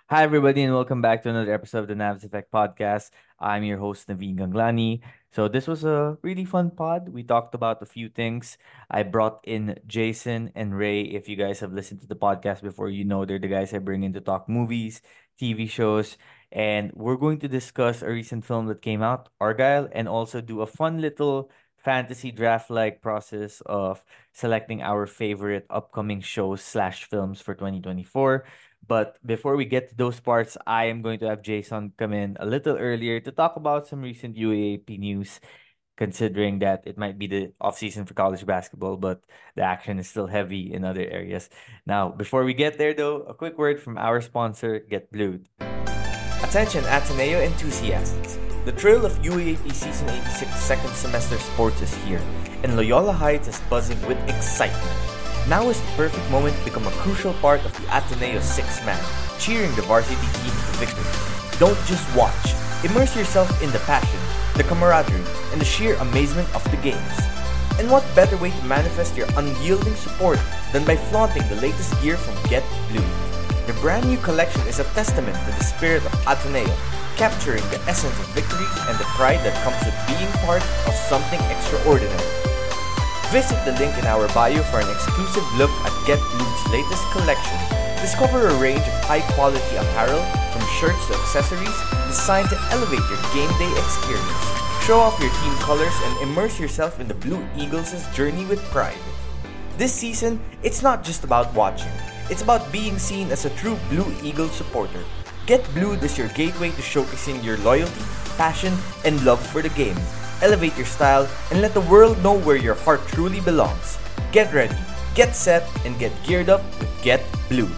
Hi, everybody, and welcome back to another episode of the Navs Effect podcast. I'm your host, Naveen Ganglani. So, this was a really fun pod. We talked about a few things. I brought in Jason and Ray. If you guys have listened to the podcast before, you know they're the guys I bring in to talk movies, TV shows, and we're going to discuss a recent film that came out, Argyle, and also do a fun little fantasy draft like process of selecting our favorite upcoming shows slash films for 2024. But before we get to those parts, I am going to have Jason come in a little earlier to talk about some recent UAAP news, considering that it might be the off season for college basketball, but the action is still heavy in other areas. Now, before we get there, though, a quick word from our sponsor, Get Blued. Attention Ateneo enthusiasts! The thrill of UAAP Season 86 second semester sports is here, and Loyola Heights is buzzing with excitement. Now is the perfect moment to become a crucial part of the Ateneo six-man, cheering the varsity teams to victory. Don't just watch. Immerse yourself in the passion, the camaraderie, and the sheer amazement of the games. And what better way to manifest your unyielding support than by flaunting the latest gear from Get Blue? The brand new collection is a testament to the spirit of Ateneo, capturing the essence of victory and the pride that comes with being part of something extraordinary. Visit the link in our bio for an exclusive look at Get Blue's latest collection. Discover a range of high-quality apparel, from shirts to accessories, designed to elevate your game day experience. Show off your team colors and immerse yourself in the Blue Eagles' journey with pride. This season, it's not just about watching. It's about being seen as a true Blue Eagle supporter. Get Blued is your gateway to showcasing your loyalty, passion, and love for the game. Elevate your style and let the world know where your heart truly belongs. Get ready, get set, and get geared up with Get Blued.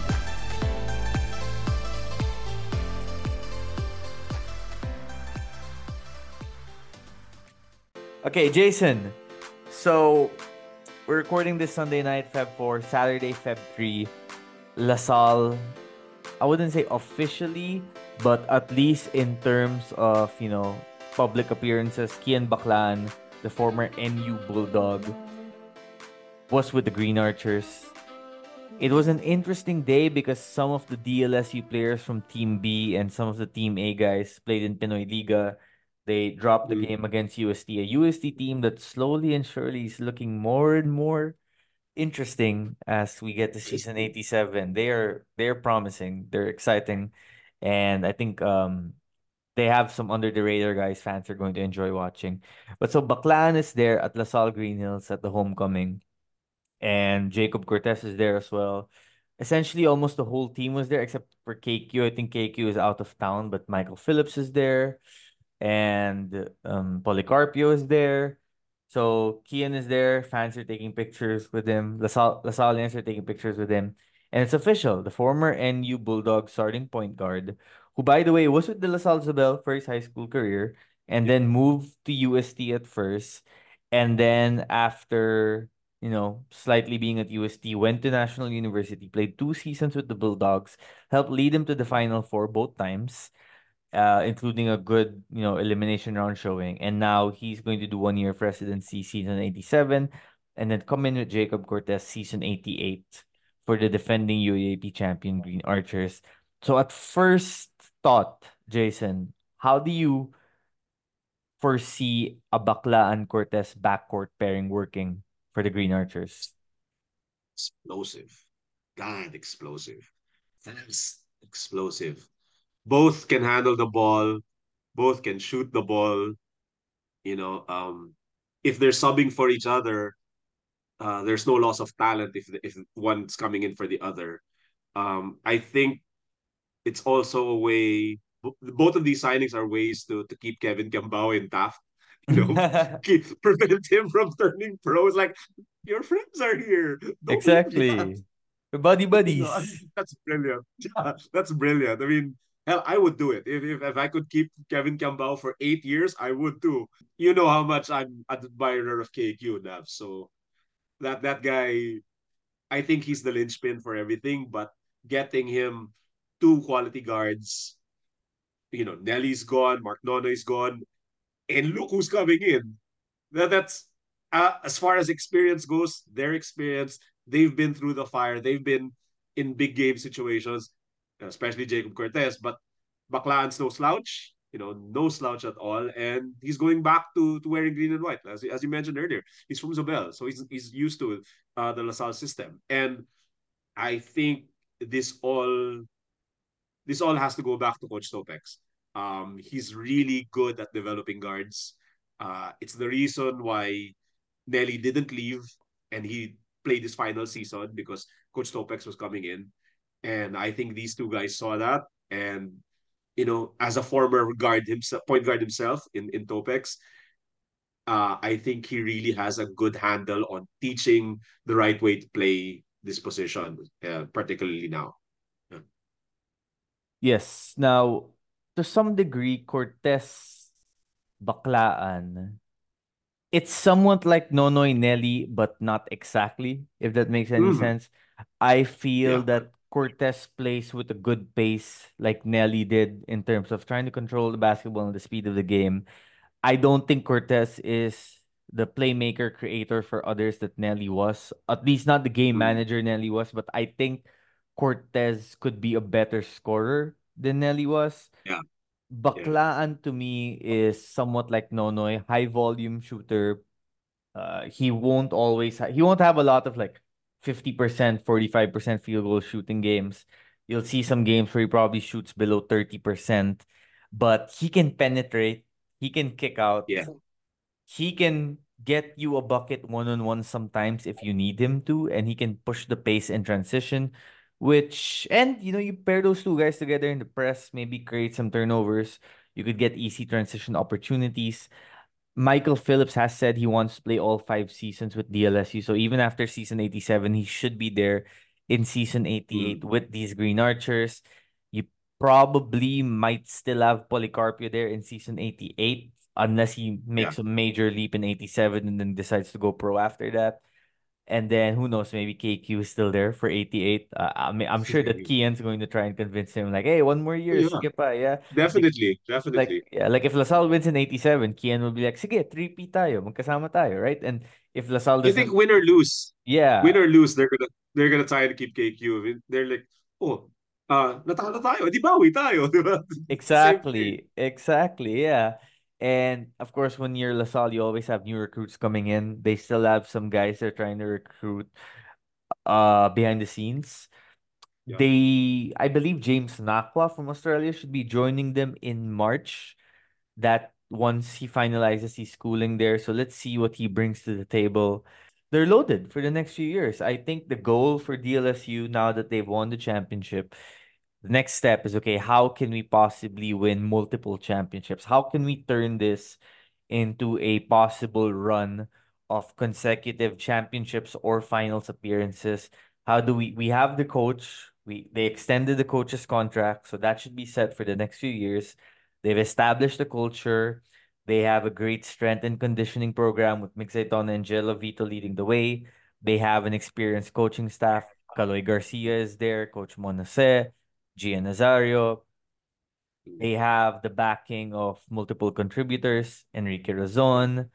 Okay, Jason. So, we're recording this Sunday night, Feb 4, Saturday, Feb 3. LaSalle, I wouldn't say officially, but at least in terms of, public appearances, Kian Baclan, the former NU Bulldog, was with the Green Archers. It was an interesting day because some of the DLSU players from Team B and some of the Team A guys played in Pinoy Liga. They dropped the game against UST, a UST team that slowly and surely is looking more and more interesting as we get to season 87. They're promising. They're exciting. And I think they have some under the radar guys fans are going to enjoy watching. But so Baclan is there at LaSalle Green Hills at the homecoming, and Jacob Cortez is there as well. Essentially almost the whole team was there except for KQ. I think KQ is out of town, but Michael Phillips is there and Policarpio is there. So Kian is there. Fans are taking pictures with him. Lasallians are taking pictures with him. And it's official. The former NU Bulldog starting point guard, who, by the way, was with the LaSalle Zabel for his high school career and then moved to UST at first. And then after, slightly being at UST, went to National University, played 2 seasons with the Bulldogs, helped lead them to the Final Four both times, including a good, elimination round showing. And now he's going to do 1 year of residency, season 87, and then come in with Jacob Cortez, season 88, for the defending UAP champion Green Archers. So at first thought, Jason, how do you foresee a Bakla and Cortez backcourt pairing working for the Green Archers? Explosive. God, explosive. Fast, explosive. Both can handle the ball. Both can shoot the ball. You know, if they're subbing for each other, there's no loss of talent if one's coming in for the other. I think it's also a way. Both of these signings are ways to keep Kevin Gambao intact. Prevent him from turning pro. It's like your friends are here. Don't leave that. Exactly. Buddy No, buddies. that's brilliant. Yeah, that's brilliant. I mean, hell, I would do it. If I could keep Kevin Campbell for 8 years, I would too. You know how much I'm an admirer of KQ, Nav. So that guy, I think he's the linchpin for everything. But getting him two quality guards, Nelly's gone, Mark Nonoy's gone, and look who's coming in. That's as far as experience goes, their experience, they've been through the fire, they've been in big game situations. especially Jacob Cortez. But Baclaan's no slouch, no slouch at all. And he's going back to wearing green and white. As you mentioned earlier, he's from Zobel, so he's used to the LaSalle system. And I think this all this all has to go back to Coach Topex. He's really good at developing guards. It's the reason why Nelly didn't leave and he played his final season because Coach Topex was coming in. And I think these two guys saw that. And, as a former guard himself, point guard himself in Topex, I think he really has a good handle on teaching the right way to play this position, particularly now. Yeah. Yes. Now, to some degree, Cortez Baclaan, it's somewhat like Nonoy Nelly, but not exactly, if that makes any Mhm. sense. I feel Yeah. that Cortez plays with a good pace, like Nelly did, in terms of trying to control the basketball and the speed of the game. I don't think Cortez is the playmaker creator for others that Nelly was. At least not the game Mm. manager Nelly was, but I think Cortez could be a better scorer than Nelly was. Yeah. Yeah. Baklaan to me is somewhat like Nonoy, high volume shooter. He won't have a lot of like 50%, 45% field goal shooting games. You'll see some games where he probably shoots below 30%, but he can penetrate, he can kick out, Yeah. he can get you a bucket one on one sometimes if you need him to, and he can push the pace in transition. And you pair those two guys together in the press, maybe create some turnovers. You could get easy transition opportunities. Michael Phillips has said he wants to play all 5 seasons with DLSU. So even after season 87, he should be there in season 88 Mm. with these Green Archers. You probably might still have Policarpio there in season 88, unless he Yeah. makes a major leap in 87 and then decides to go pro after that. And then who knows, maybe KQ is still there for 88. I'm sure that Kian's going to try and convince him, like, hey, one more Oh, year, yeah. sige pa, yeah. Like, Definitely. like Definitely. yeah, like if LaSalle wins in 87, Kian will be like, sige, 3P tayo, magkasama tayo, right? And if LaSalle I think doesn't, win yeah, or lose, they're gonna try to keep KQ. I mean, they're like, oh, natalo tayo, di bawi tayo, di ba? It's the same thing. exactly, yeah. And of course, when you're LaSalle, you always have new recruits coming in. They still have some guys they're trying to recruit behind the scenes. Yeah. I believe James Nakwa from Australia should be joining them in March. That once he finalizes his schooling there. So let's see what he brings to the table. They're loaded for the next few years. I think the goal for DLSU now that they've won the championship, the next step is okay, how can we possibly win multiple championships? How can we turn this into a possible run of consecutive championships or finals appearances? How do we have the coach? They extended the coach's contract, so that should be set for the next few years. They've established the culture. They have a great strength and conditioning program with Mixayton and Jello Vito leading the way. They have an experienced coaching staff. Caloy Garcia is there, Coach Monase, Gian Nazario. They have the backing of multiple contributors, Enrique Razon,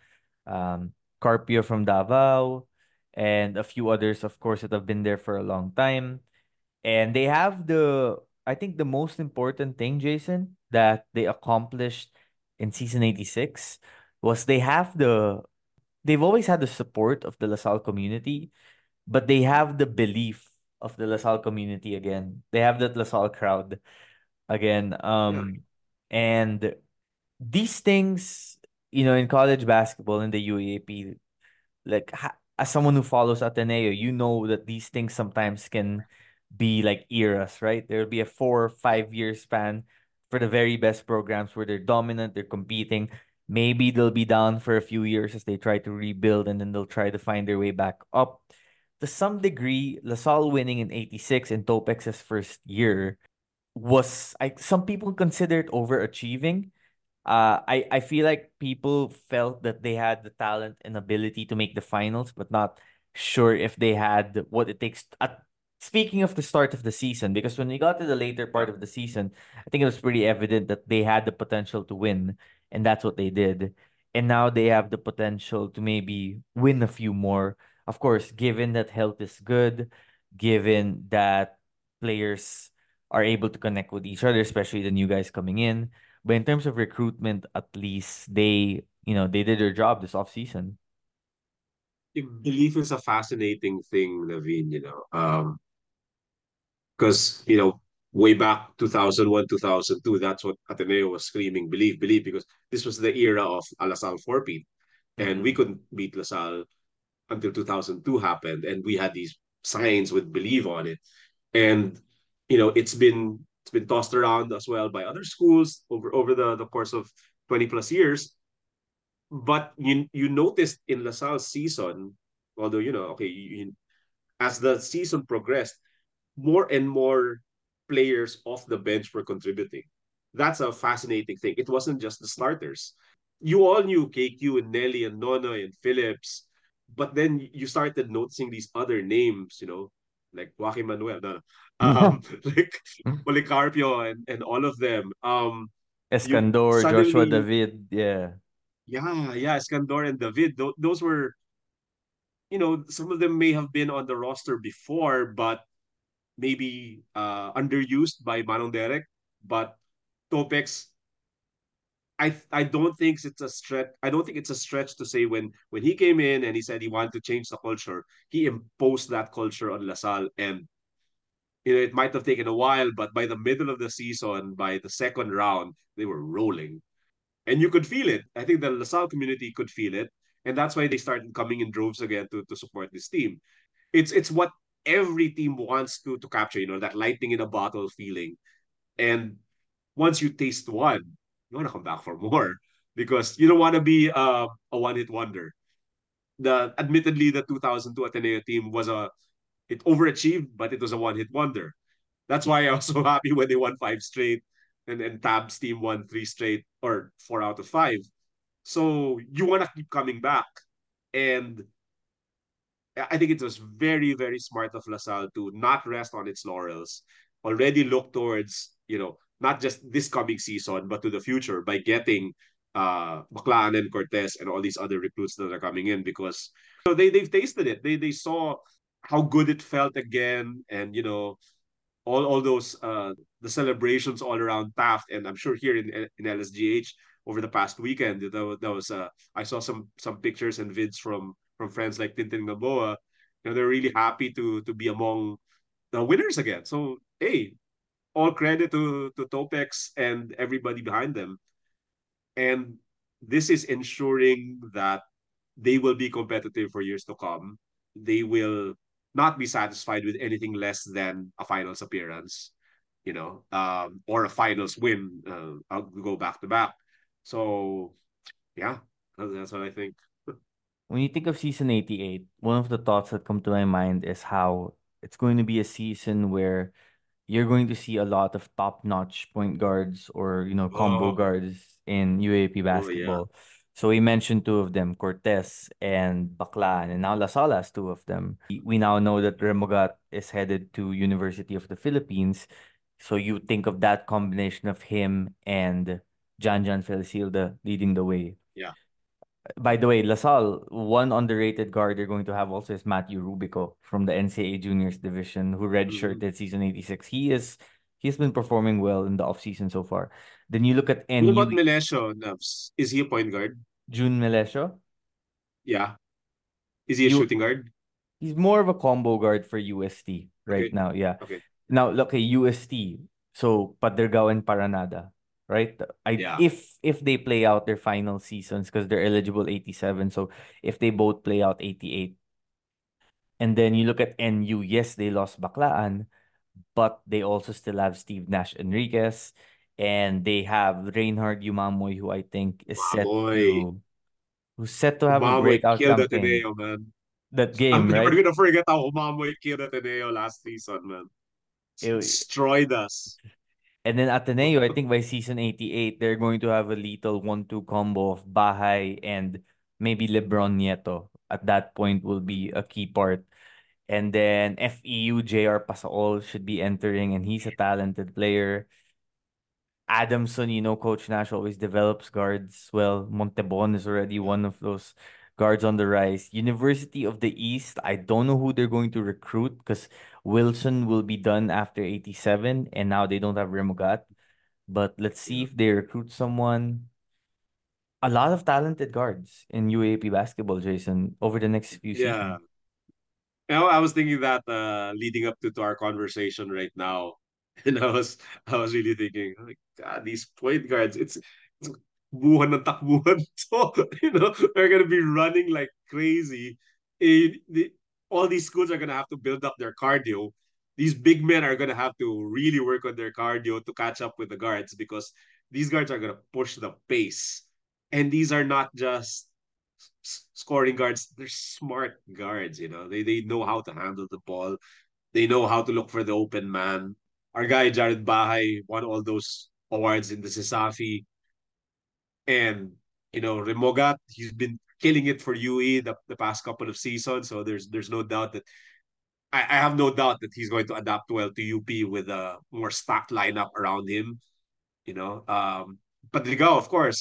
Carpio from Davao, and a few others, of course, that have been there for a long time. And they have I think the most important thing, Jason, that they accomplished in season 86 was they've always had the support of the LaSalle community, but they have the belief of the LaSalle community again. They have that LaSalle crowd again. Yeah. And these things, in college basketball in the UAAP, like as someone who follows Ateneo, you know that these things sometimes can be like eras, right? There'll be a 4 or 5 year span for the very best programs where they're dominant, they're competing. Maybe they'll be down for a few years as they try to rebuild and then they'll try to find their way back up. To some degree, LaSalle winning in 86 in Topex's first year some people consider it overachieving. I feel like people felt that they had the talent and ability to make the finals, but not sure if they had what it takes. Speaking of the start of the season, because when we got to the later Yeah. part of the season, I think it was pretty evident that they had the potential to win, and that's what they did. And now they have the potential to maybe win a few more. Of course, given that health is good, given that players are able to connect with each other, especially the new guys coming in. But in terms of recruitment, at least they did their job this offseason. Belief is a fascinating thing, Naveen, because, way back 2001, 2002, that's what Ateneo was screaming, believe, believe, because this was the era of Alasal 4P. And we Mm-mm. couldn't beat LaSalle until 2002 happened. And we had these signs with believe on it. And, it's been tossed around as well by other schools over the course of 20 plus years. But you noticed in LaSalle's season, although, okay, as the season progressed, more and more players off the bench were contributing. That's a fascinating thing. It wasn't just the starters. You all knew KQ and Nelly and Nonoy and Phillips, but then you started noticing these other names, like Joaquin Manuel, no, no. Like Policarpio and all of them. You Escandor, Joshua suddenly, David, yeah. yeah, yeah, Escandor and David. Those were, some of them may have been on the roster before, but maybe underused by Manong Derek, but Topex, I don't think it's a stretch. I don't think it's a stretch to say when he came in and he said he wanted to change the culture, he imposed that culture on LaSalle, and it might have taken a while, but by the middle of the season, by the second round, they were rolling, and you could feel it. I think the LaSalle community could feel it, and that's why they started coming in droves again to support this team. It's what every team wants to capture, that lightning in a bottle feeling. And once you taste one, you want to come back for more because you don't want to be a one-hit wonder. Admittedly, the 2002 Ateneo team it overachieved, but it was a one-hit wonder. That's why I was so happy when they won five straight, and Tab's team won three straight or four out of five. So you want to keep coming back, and I think it was very, very smart of LaSalle to not rest on its laurels, already look towards, not just this coming season, but to the future by getting Baclaan and Cortez and all these other recruits that are coming in because they've tasted it. They saw how good it felt again, and all those the celebrations all around Taft, and I'm sure here in LSGH over the past weekend that was I saw some pictures and vids from friends like Tintin Gamboa. They're really happy to be among the winners again. So hey, all credit to Topex and everybody behind them. And this is ensuring that they will be competitive for years to come. They will not be satisfied with anything less than a finals appearance, or a finals win. I'll go back to back. So yeah, that's what I think. When you think of season 88, one of the thoughts that come to my mind is how it's going to be a season where you're going to see a lot of top-notch point guards or, combo Oh, guards in UAP oh yeah. basketball. So we mentioned two of them, Cortez and Baclan, and now La Sala has two of them. We now know that Remogat is headed to University of the Philippines. So you think of that combination of him and Janjan Felicilda leading the way. Yeah. By the way, LaSalle, one underrated guard they're going to have also is Matthew Rubico from the NCAA Juniors division, who Mm-hmm. redshirted season 86. He's been performing well in the offseason so far. Then you look at What about NU, Melesio, Nubs? Is he a point guard? June Melesio. Yeah. Is he a You shooting guard? He's more of a combo guard for UST right Okay. now. Yeah. Okay. Now look at UST. So Padergaw and Paranada, right? I Yeah. if they play out their final seasons because they're eligible 87. So if they both play out 88. And then you look at NU, yes, they lost Baclaan, but they also still have Steve Nash Enriquez, and they have Reinhard Yumamoy, who I think is Mamoy. who's set to have a Mamoy breakout killed campaign. Ateneo, man. That I'm game, never right? gonna forget how Mamoy killed Ateneo last season, man. It- Destroyed us. and then Ateneo, I think by season 88, they're going to have a lethal 1-2 combo of Bahay and maybe Lebron Nieto. At that point, will be a key part. And then FEU JR Pasaol should be entering, and he's a talented player. Adamson, Coach Nash always develops guards well. Montebon is already Yeah. one of those. guards on the rise. University of the East, I don't know who they're going to recruit because Wilson will be done after 87, and now they don't have Remogat. But let's see Yeah. if they recruit someone. A lot of talented guards in UAP basketball, Jason, over the next few Yeah. seasons. I was thinking that leading up to our conversation right now, and I was really thinking, like, God, these point guards, it's buhan ng takbuhan. So, they're gonna be running like crazy. All these schools are gonna have to build up their cardio. These big men are gonna have to really work on their cardio to catch up with the guards because these guards are gonna push the pace. And these are not just scoring guards. They're smart guards. They know how to handle the ball. They know how to look for the open man. Our guy Jared Bahay won all those awards in the Sisafi, and Remogat, he's been killing it for UE the past couple of seasons. So there's no doubt that I have no doubt that he's going to adapt well to UP with a more stacked lineup around him. Padrigao, of course,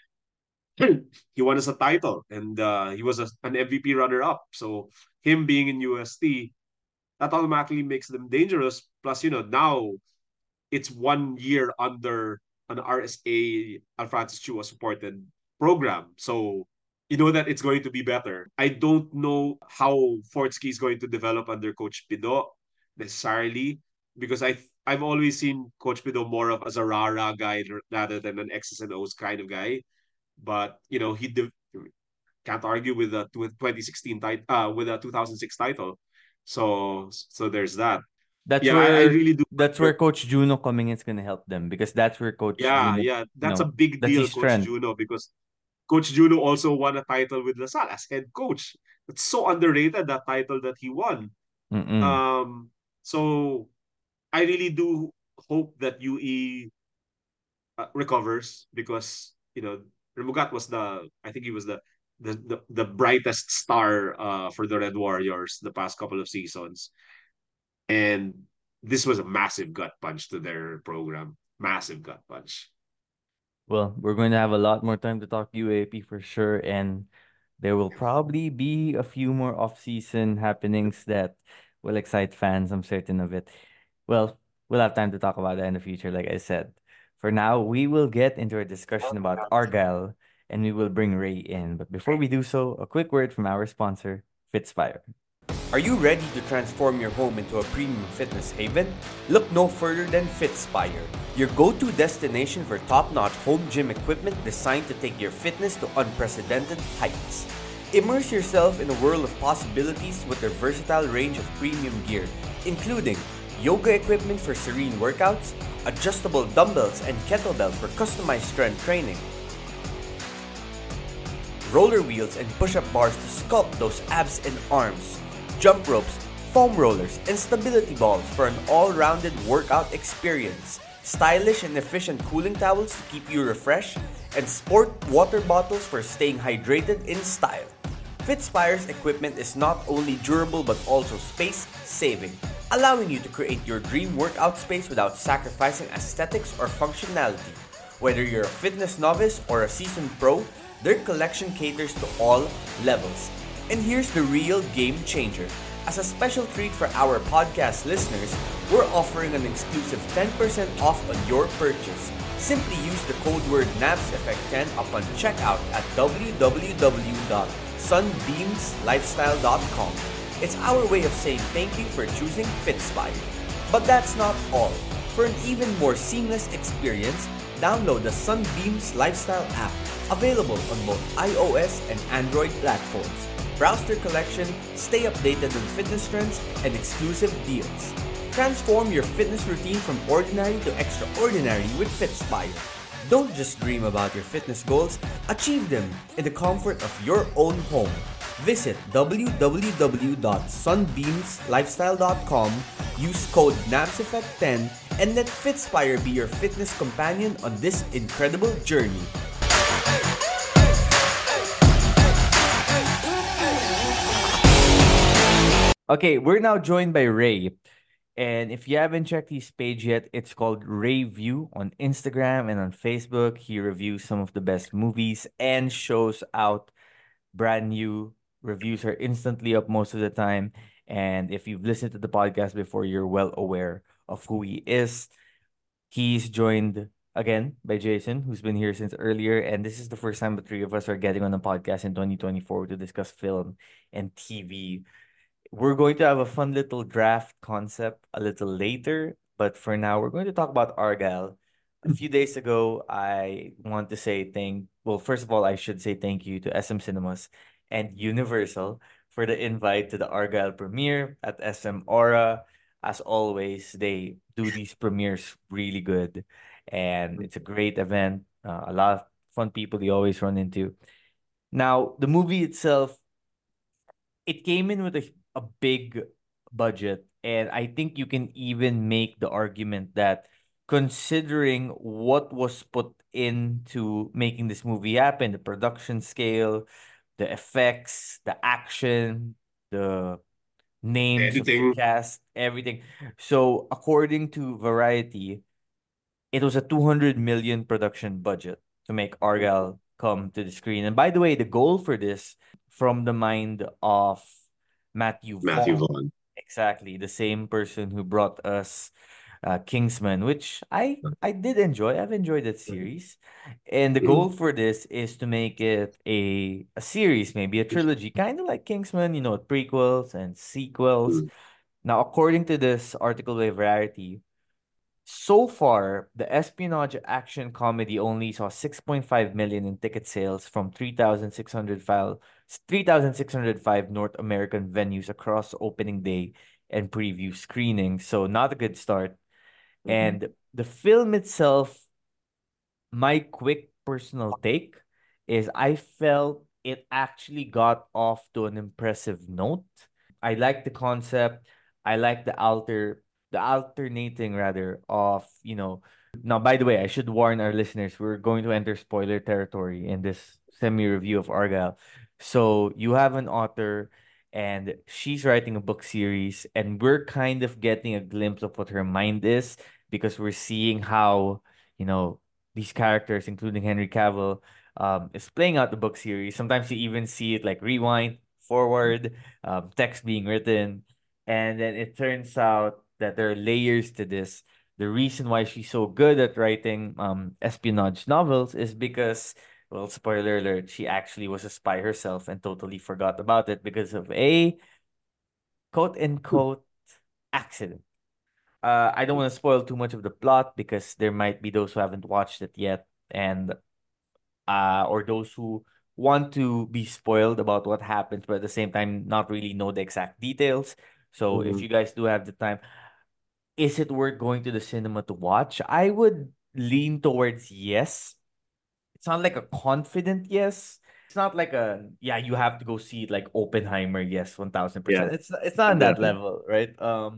he won us a title, and he was an MVP runner-up. So him being in UST, that automatically makes them dangerous. Plus, now it's 1 year under an RSA Alfrancis Chua supported program. So you know that it's going to be better. I don't know how Fortsky is going to develop under Coach Pido necessarily, because I've always seen Coach Pido more of as a rara guy rather than an X's and O's kind of guy. But can't argue with the 2016 title, with a 2006 title. So there's that. That's Yeah, I where really do that's where wonder. Coach Juno coming in is gonna help them because that's where Coach Yeah, Juno, yeah, that's a big that's deal, his Coach strength. Juno, because Coach Juno also won a title with LaSalle as head coach. It's so underrated, that title that he won. Mm-mm. So I really do hope that UE recovers, because Remugat was I think he was the brightest star for the Red Warriors the past couple of seasons, and this was a massive gut punch to their program. Massive gut punch. Well, we're going to have a lot more time to talk UAP for sure, and there will probably be a few more off-season happenings that will excite fans. I'm certain of it. Well, we'll have time to talk about that in the future, like I said. For now, we will get into a discussion about Argyle, and we will bring Ray in. But before we do so, a quick word from our sponsor, Fitspire. Are you ready to transform your home into a premium fitness haven? Look no further than Fitspire, your go-to destination for top-notch home gym equipment designed to take your fitness to unprecedented heights. Immerse yourself in a world of possibilities with their versatile range of premium gear, including yoga equipment for serene workouts, adjustable dumbbells and kettlebells for customized strength training, roller wheels and push-up bars to sculpt those abs and arms, jump ropes, foam rollers, and stability balls for an all-rounded workout experience, stylish and efficient cooling towels to keep you refreshed, and sport water bottles for staying hydrated in style. Fitspire's equipment is not only durable but also space-saving, allowing you to create your dream workout space without sacrificing aesthetics or functionality. Whether you're a fitness novice or a seasoned pro, their collection caters to all levels. And here's the real game changer. As a special treat for our podcast listeners, we're offering an exclusive 10% off on your purchase. Simply use the code word NABSEFFECT10 upon checkout at www.sunbeamslifestyle.com. It's our way of saying thank you for choosing Fitspire. But that's not all. For an even more seamless experience, download the Sunbeams Lifestyle app, available on both iOS and Android platforms. Browse their collection, stay updated on fitness trends and exclusive deals. Transform your fitness routine from ordinary to extraordinary with Fitspire. Don't just dream about your fitness goals, achieve them in the comfort of your own home. Visit www.sunbeamslifestyle.com, use code NABSEFFECT10, and let Fitspire be your fitness companion on this incredible journey. Okay, we're now joined by Ray. And if you haven't checked his page yet, it's called Ray View on Instagram and on Facebook. He reviews some of the best movies and shows out brand new. Reviews are instantly up most of the time. And if you've listened to the podcast before, you're well aware of who he is. He's joined again by Jason, who's been here since earlier. And this is the first time the three of us are getting on a podcast in 2024 to discuss film and TV. We're going to have a fun little draft concept a little later, but for now, we're going to talk about Argyle. A few days ago, I want to say well, first of all, I should say thank you to SM Cinemas and Universal for the invite to the Argyle premiere at SM Aura. As always, they do these premieres really good, and it's a great event. A lot of fun people you always run into. Now, the movie itself, it came in with a big budget, and I think you can even make the argument that considering what was put into making this movie happen, the production scale, the effects, the action, the names of the Editing. cast, everything. So according to Variety, it was a 200 million production budget to make Argyle come to the screen. And by the way, the goal for this from the mind of Matthew Matthew Vaughn. Vaughn. Exactly, the same person who brought us Kingsman, which I did enjoy. I've enjoyed that series. And the Mm. goal for this is to make it a series, maybe a trilogy, kind of like Kingsman, prequels and sequels. Mm. Now, according to this article by Variety, so far, the espionage action comedy only saw 6.5 million in ticket sales from 3,605 North American venues across opening day and preview screenings. So not a good start. Mhm. And the film itself, my quick personal take is I felt it actually got off to an impressive note. I like the concept. I like the alternating rather of, now by the way, I should warn our listeners, we're going to enter spoiler territory in this semi-review of Argyle. So you have an author and she's writing a book series, and we're kind of getting a glimpse of what her mind is because we're seeing how, you know, these characters, including Henry Cavill, is playing out the book series. Sometimes you even see it like rewind, forward, text being written, and then it turns out that there are layers to this. The reason why she's so good at writing espionage novels is because, well, spoiler alert, she actually was a spy herself and totally forgot about it because of a quote unquote accident. I don't want to spoil too much of the plot because there might be those who haven't watched it yet, and or those who want to be spoiled about what happens, but at the same time not really know the exact details. So if Mhm. you guys do have the time, is it worth going to the cinema to watch? I would lean towards yes. It's not like a confident yes. It's not like a yeah, you have to go see it like Oppenheimer, yes, Yeah, 1000%. It's not on that definitely. level, right?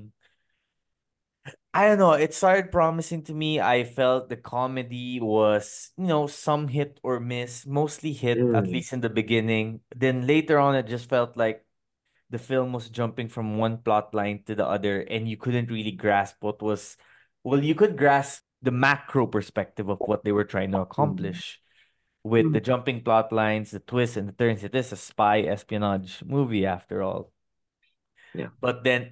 I don't know. It started promising to me. I felt the comedy was, some hit or miss, mostly hit, at Mm. least in the beginning. Then later on, it just felt like the film was jumping from one plot line to the other, and you couldn't really grasp well, you could grasp the macro perspective of what they were trying to Mm. accomplish with the Mm. jumping plot lines, the twists and the turns. It is a spy espionage movie after all. Yeah. But then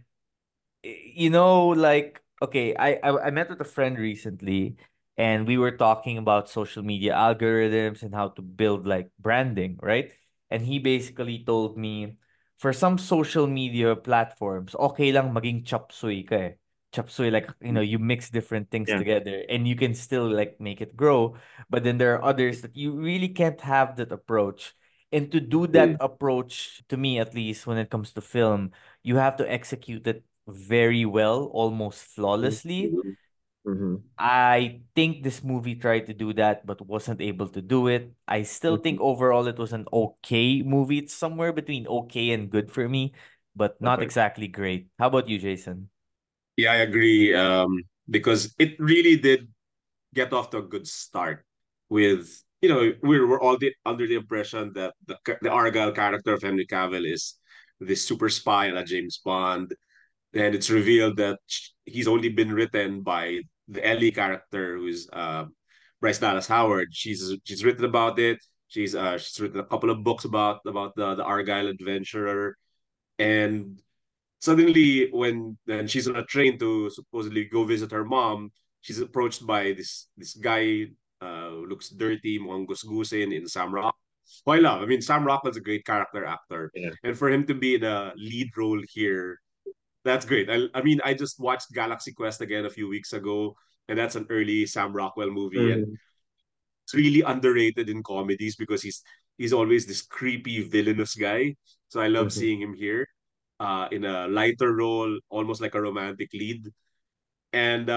like okay, I met with a friend recently and we were talking about social media algorithms and how to build like branding, right? And he basically told me for some social media platforms, okay lang maging chop suey ka eh. Chop suey, like, you mix different things Yeah. together and you can still like make it grow. But then there are others that you really can't have that approach. And to do that Mm. approach, to me at least, when it comes to film, you have to execute it very well, almost flawlessly. Mhm. Mhm. I think this movie tried to do that but wasn't able to do it. I still think Mhm. overall it was an okay movie. It's somewhere between okay and good for me, but not Okay. exactly great. How about you, Jason? Yeah, I agree. Because it really did get off to a good start with, we were all under the impression that the Argyle character of Henry Cavill is this super spy like James Bond. And it's revealed that he's only been written by the Ellie character, who's Bryce Dallas Howard. She's written about it. She's written a couple of books about the Argyle adventurer, and suddenly when she's on a train to supposedly go visit her mom, she's approached by this guy who looks dirty, mukhang gusgusin in Sam Rock. Who I love. I mean, Sam Rockwell's a great character actor, Yeah. and for him to be in a lead role here, that's great. I mean, I just watched Galaxy Quest again a few weeks ago, and that's an early Sam Rockwell movie, and Mhm. it's really underrated in comedies because he's always this creepy villainous guy. So I love Mhm. seeing him here in a lighter role, almost like a romantic lead. And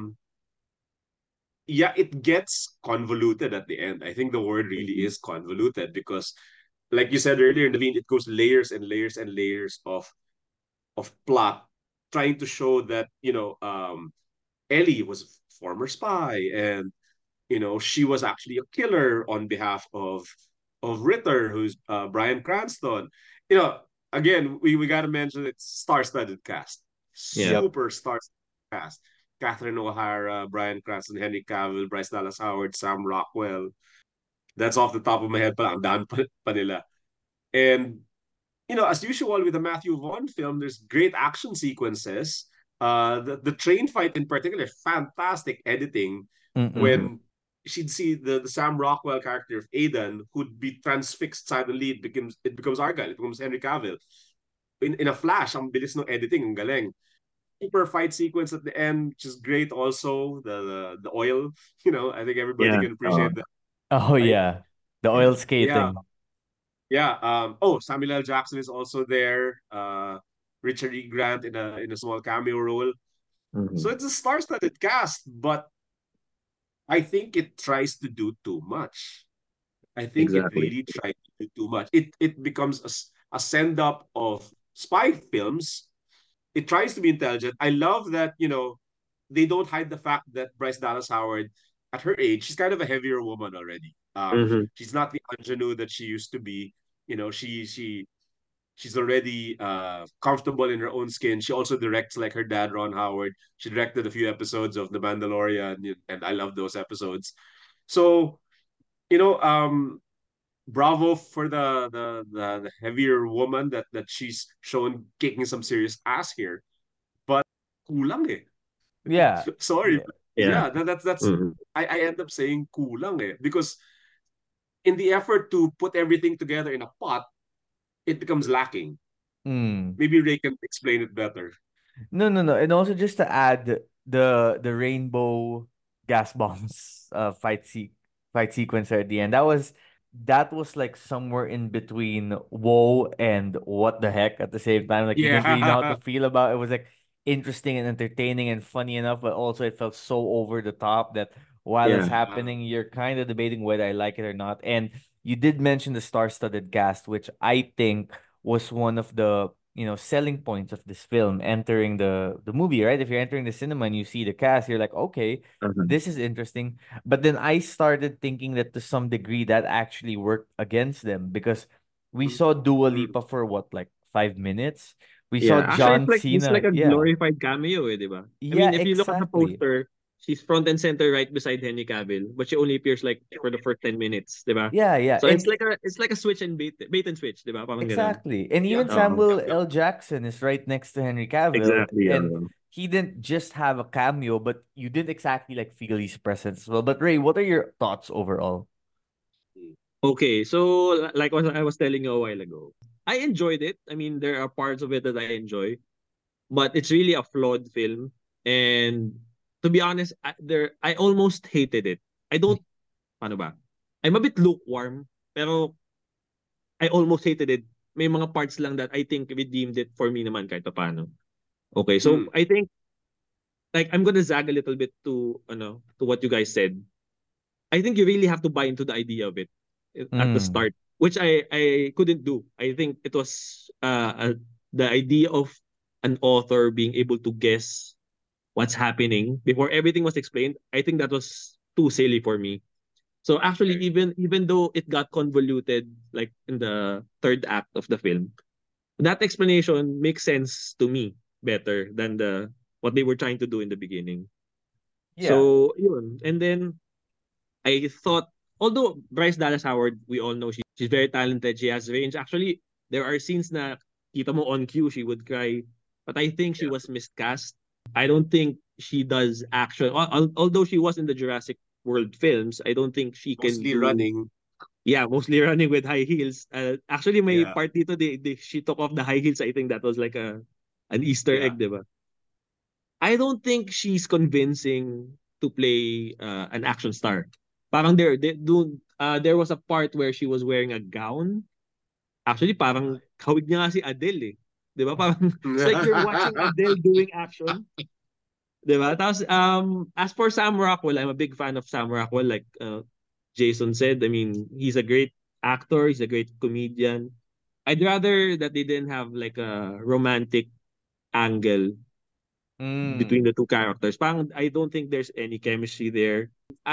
yeah, it gets convoluted at the end. I think the word really Mhm. is convoluted because, like you said earlier, Naveen, it goes layers and layers and layers of plot, trying to show that Ellie was a former spy, and she was actually a killer on behalf of Ritter, who's Bryan Cranston. You know, again, we gotta mention it's star-studded cast, Yeah. Yep. super star-studded cast. Catherine O'Hara, Bryan Cranston, Henry Cavill, Bryce Dallas Howard, Sam Rockwell. That's off the top of my head, pa lang, ang dami pa nila. And as usual with the Matthew Vaughn film, there's great action sequences. The train fight in particular, fantastic editing. Mm-mm. Mhm. When she'd see the Sam Rockwell character of Aidan, who'd be transfixed suddenly, it becomes Argyle, it becomes Henry Cavill. In a flash, ang bilis ng editing, ang galing. Super fight sequence at the end, which is great also. The oil, I think everybody Yeah. can appreciate that, Oh right? yeah. The oil Yeah, skating. yeah. Samuel L. Jackson is also there. Richard E. Grant in a small cameo role. So Mhm. it's a star-studded cast, but I think it tries to do too much. I think it Exactly. really tries to do too much. It becomes a send up of spy films. It tries to be intelligent. I love that they don't hide the fact that Bryce Dallas Howard, at her age, she's kind of a heavier woman already. Mhm. She's not the ingenue that she used to be. She's already comfortable in her own skin. She also directs like her dad, Ron Howard. She directed a few episodes of The Mandalorian, and I love those episodes. So, you know, um, bravo for the heavier woman that she's shown kicking some serious ass here. But kulang eh. Yeah. Sorry. Yeah. Yeah. Yeah, that's Mhm. I end up saying kulang eh because in the effort to put everything together in a pot, it becomes lacking. Mm. Maybe Ray can explain it better. No, no, no. And also just to add the rainbow gas bombs fight sequence at the end. That was like somewhere in between whoa and what the heck at the same time. Like you didn't really know how to Yeah. feel about it. It was like interesting and entertaining and funny enough, but also it felt so over the top that while it's Yeah. happening, you're kind of debating whether I like it or not. And you did mention the star-studded cast, which I think was one of the selling points of this film entering the movie, right? If you're entering the cinema and you see the cast, you're like, okay, Uh-huh. this is interesting. But then I started thinking that to some degree that actually worked against them because we saw Dua Mm. Lipa for what, like 5 minutes. We saw Yeah, actually, John it's like Cena. a Yeah. glorified cameo, eh, di ba? I Yeah, mean, if you look at the exactly. poster, she's front and center right beside Henry Cavill, but she only appears like for the first 10 minutes, di ba? Yeah, yeah. So And it's like a switch and bait and switch, di ba? Parang ganun. exactly. And Yep, even yep, Oo. Samuel yep. L. Jackson is right next to Henry Cavill. Exactly. And he didn't just have a cameo, but you didn't exactly like feel his presence as well. But Ray, what are your thoughts overall? Okay, so like what I was telling you a while ago, I enjoyed it. I mean, there are parts of it that I enjoy, but it's really a flawed film. And to be honest, I almost hated it. I don't, ano ba? I'm a bit lukewarm, pero I almost hated it. May mga parts lang that I think redeemed it for me naman kahit paano. Okay, so Mm. I think like I'm gonna zag a little bit to what you guys said. I think you really have to buy into the idea of it at the Mm. start, which I couldn't do. I think it was the idea of an author being able to guess what's happening before everything was explained. I think that was too silly for me. So actually, Okay. even though it got convoluted, like in the third act of the film, that explanation makes sense to me better than the what they were trying to do in the beginning. Yeah. So yun, and then I thought. although Bryce Dallas Howard, we all know she's very talented. She has range. Actually, there are scenes na kita mo on cue she would cry, but I think she Yeah. was miscast. I don't think she does action. Although she was in the Jurassic World films, I don't think she can Mostly do. running. Yeah, mostly running with high heels. Actually, may Yeah. part dito she took off the high heels. I think that was like an Easter Yeah. egg, diba? I don't think she's convincing to play an action star. Parang there was a part where she was wearing a gown. Actually, parang kawig niya nga si Adele eh. 'Di ba? Parang it's like you're watching Adele doing action. 'Di ba? Tapos as for Sam Rockwell, I'm a big fan of Sam Rockwell like Jason said. I mean, he's a great actor, he's a great comedian. I'd rather that they didn't have like a romantic angle between Mm. the two characters. Parang I don't think there's any chemistry there.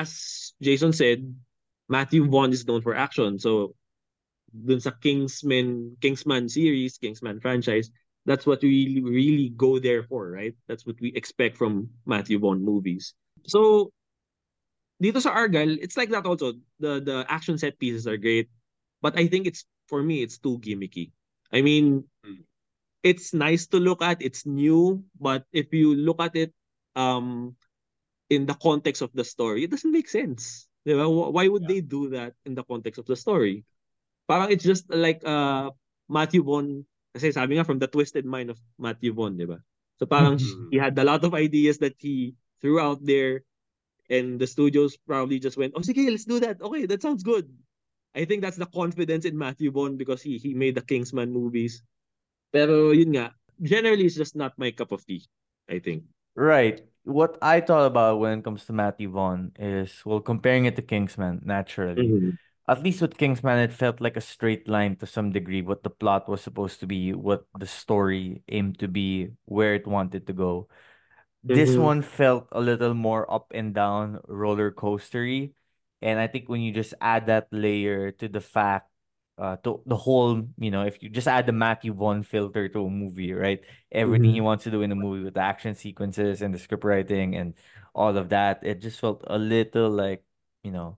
As Jason said, Matthew Vaughn is known for action. So dun sa Kingsman series, Kingsman franchise, that's what we really go there for, right? That's what we expect from Matthew Vaughn movies. So dito sa Argyle, it's like that also. The action set pieces are great, but I think it's for me it's too gimmicky. I mean, Mm. it's nice to look at, it's new, but if you look at it um in the context of the story, it doesn't make sense. Di ba? Why would Yeah. they do that in the context of the story? Parang it's just like Matthew Vaughn, kasi sabi nga from the twisted mind of Matthew Vaughn, di ba? So parang Mm. he had a lot of ideas that he threw out there and the studios probably just went, oh, sige, let's do that. Okay, that sounds good. I think that's the confidence in Matthew Vaughn because he made the Kingsman movies. Pero yun nga, generally it's just not my cup of tea, I think. Right. What I thought about when it comes to Matthew Vaughn is, well, comparing it to Kingsman, naturally. Mm-hmm. At least with Kingsman, it felt like a straight line to some degree, what the plot was supposed to be, what the story aimed to be, where it wanted to go. This Mm-hmm. one felt a little more up and down, roller coastery. And I think when you just add that layer to the fact, to the whole, if you just add the Matthew Vaughn filter to a movie, right? Everything he Mm-hmm. wants to do in a movie with the action sequences and the script writing and all of that, it just felt a little like, you know,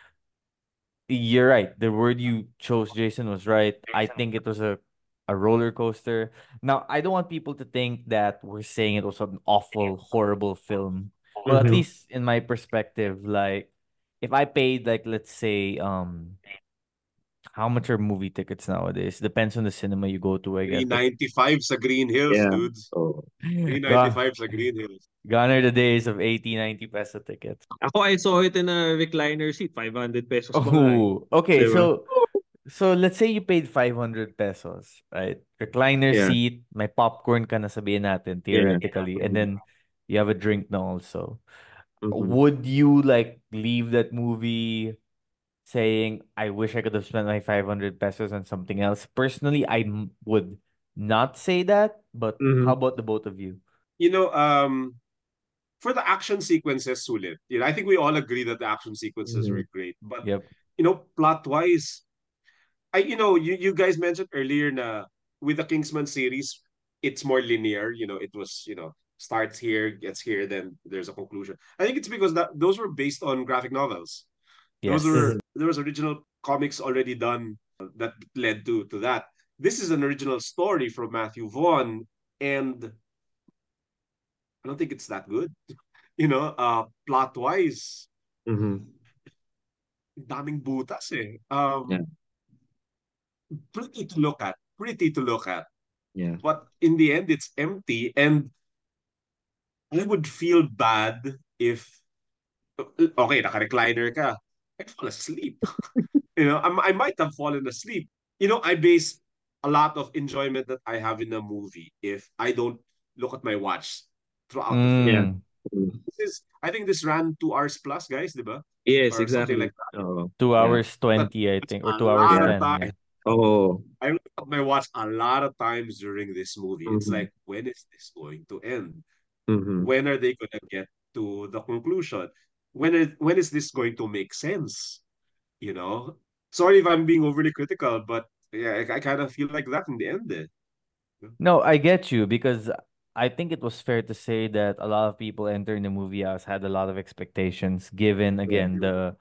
you're right. The word you chose, Jason, was right. I think it was a roller coaster. Now, I don't want people to think that we're saying it was an awful, horrible film. Well, at Mm-hmm. least in my perspective, like if I paid like let's say how much are movie tickets nowadays? Depends on the cinema you go to, I guess. But 395 sa Green Hills, Yeah. dudes. Oh. gone 395 sa Green Hills. gone are the days of 80, 90 peso tickets. Ako, I saw it in a recliner seat, 500 pesos pa nga eh. Oh, okay. Di ba? So let's say you paid 500 pesos, right? Recliner Yeah. seat, may popcorn ka na sabihin natin, Yeah. theoretically, and then you have a drink na also. Mm-hmm. Would you like leave that movie saying, I wish I could have spent my 500 pesos on something else? Personally, would not say that, but how Mm-hmm. about the both of you? You know, for the action sequences, sulit. I think we all agree that the action sequences Mm-hmm. were great. But, Yep. plot-wise, you guys mentioned earlier na with the Kingsman series, it's more linear. It was, starts here, gets here, then there's a conclusion. I think it's because that those were based on graphic novels. Yes. There was original comics already done that led to that. This is an original story from Matthew Vaughn, and I don't think it's that good. Plot wise, Mm-hmm. daming butas eh. Yeah. Pretty to look at, pretty to look at. Yeah. But in the end, it's empty, and I would feel bad if okay, naka-recliner ka, I fall asleep. I might have fallen asleep. I base a lot of enjoyment that I have in a movie if I don't look at my watch throughout the film. Yeah. Mm, Mm. I think this ran 2 hours plus, guys, diba? Yes, Or something like exactly. that. Oh, two yeah. hours 20, I think, or A 2 hours lot of Yeah. 10. Yeah. time. Oh. I look at my watch a lot of times during this movie. It's Mm-hmm. like, when is this going to end? Mm-hmm. When are they gonna get to the conclusion? When is this going to make sense? You know? Sorry if I'm being overly critical, but yeah, I kind of feel like that in the end. No, I get you because I think it was fair to say that a lot of people entering the movie house had a lot of expectations given Yeah. again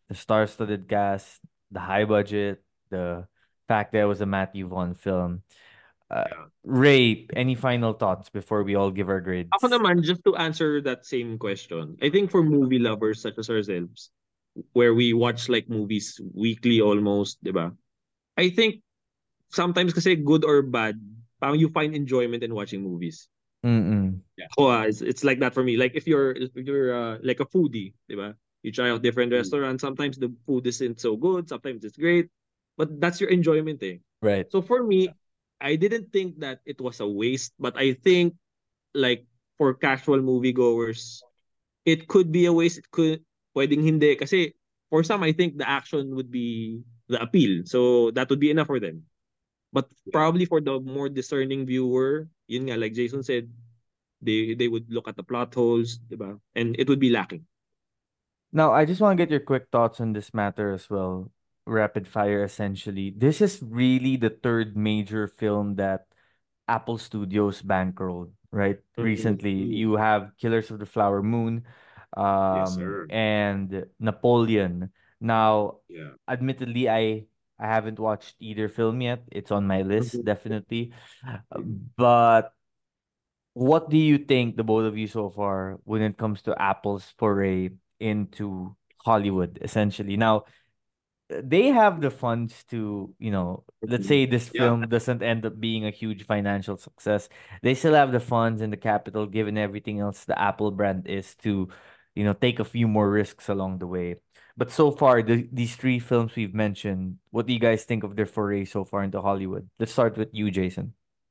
the star-studded cast, the high budget, the fact that it was a Matthew Vaughn film. Yeah. Ray, any final thoughts before we all give our Ako grades? naman, just to answer that same question, I think for movie lovers such as ourselves, where we watch like movies weekly almost, di ba? I think sometimes kasi good or bad, parang you find enjoyment in watching movies. Mm-mm. Oh, it's like that for me. Like if you're like a foodie, di ba? You try out different Mm. restaurants. Sometimes the food isn't so good. Sometimes it's great, but that's your enjoyment, eh. Right. So for me, I didn't think that it was a waste, but I think like for casual moviegoers, it could be a waste. It could pwedeng hindi kasi for some I think the action would be the appeal. So that would be enough for them. But Yeah. probably for the more discerning viewer, yun nga like Jason said, they would look at the plot holes, diba? And it would be lacking. Now, I just want to get your quick thoughts on this matter as well. Rapid fire, essentially. This is really the third major film that Apple Studios bankrolled, right? Mm-hmm. Recently, Mm. you have Killers of the Flower Moon, Yes, sir. and Napoleon. Now, Yeah. admittedly, I haven't watched either film yet. It's on my list, Mm-hmm. definitely. Mm. But what do you think, the both of you so far, when it comes to Apple's foray into Hollywood, essentially? Now, they have the funds to, let's say this Yeah. film doesn't end up being a huge financial success. They still have the funds and the capital, given everything else the Apple brand is, to, take a few more risks along the way. But so far, these three films we've mentioned, what do you guys think of their foray so far into Hollywood? Let's start with you, Jason.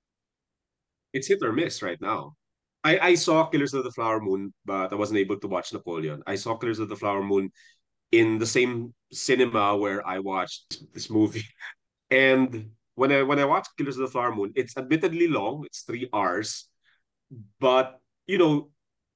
It's hit or miss right now. I saw Killers of the Flower Moon, but I wasn't able to watch Napoleon. I saw Killers of the Flower Moon in the same cinema where I watched this movie. And when I watched Killers of the Flower Moon, it's admittedly long. It's 3 hours, but you know,